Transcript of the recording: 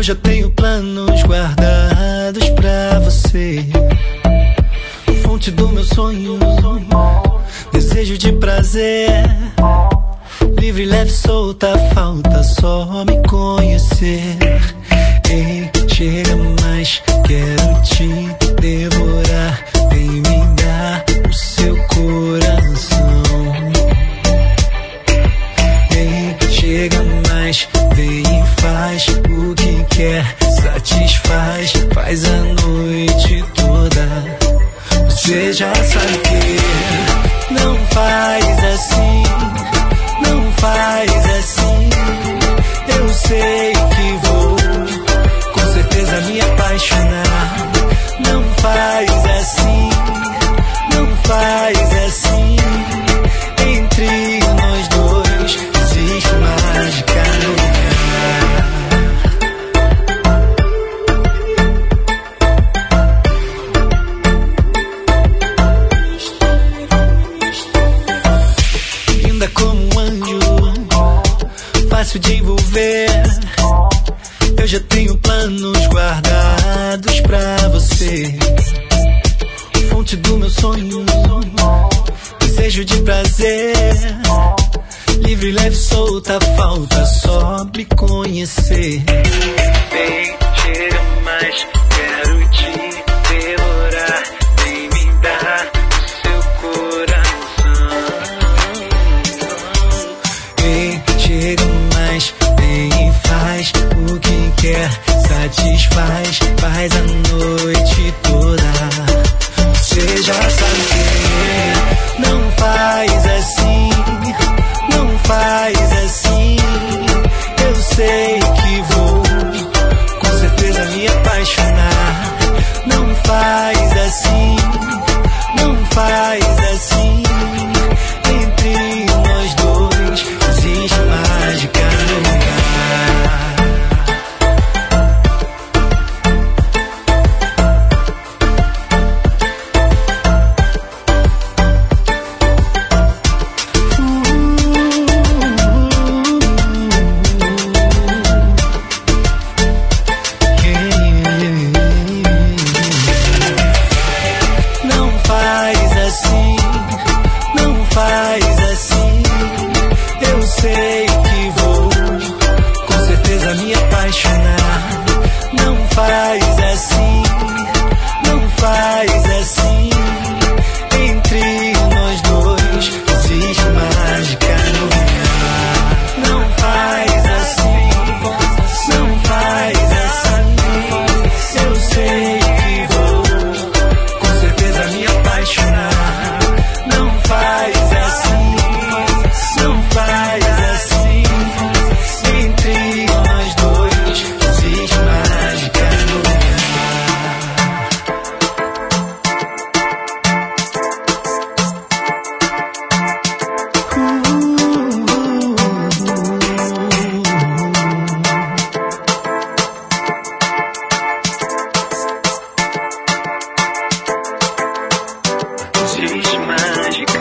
já tenho planos guardados pra você. Fonte do meu sonho, desejo de prazer. Livre, leve, solta, falta só me conhecer. Ei, chega mais, quero te devorar. Vem me dar o seu coração. Ei, chega mais, vem e faz o que quer. Satisfaz, faz a noite toda. Você já sabe que não faz assim, não faz assim. Eu sei que vou com certeza me apaixonar. Não faz assim, não faz assim. Entre nós dois existe mágica no ar. Linda como um anjo, fácil de envolver. Eu já tenho planos guardados pra você. Fonte do meu sonho, desejo de prazer. Livre, leve, solta, falta só me conhecer. Vem, chega mais, quero te devorar. Vem me dar o seu coração. Ei, chega mais, vem e faz o que quer. Satisfaz, faz a noite toda. Você já sabe que não faz assim, não faz assim. Eu sei que vou com certeza me apaixonar. Não faz assim, não faz assim. Entre nós dois existe mágica no ar. Sei que vou com certeza me apaixonar. Não faz assim, não faz assim. Entre nós dois existe mágica no ar. Não faz assim, não faz assim. Eu sei que vou com certeza me apaixonar. Não faz assim, não faz assim. Entre nós dois existe mágica no ar. Existe mágica.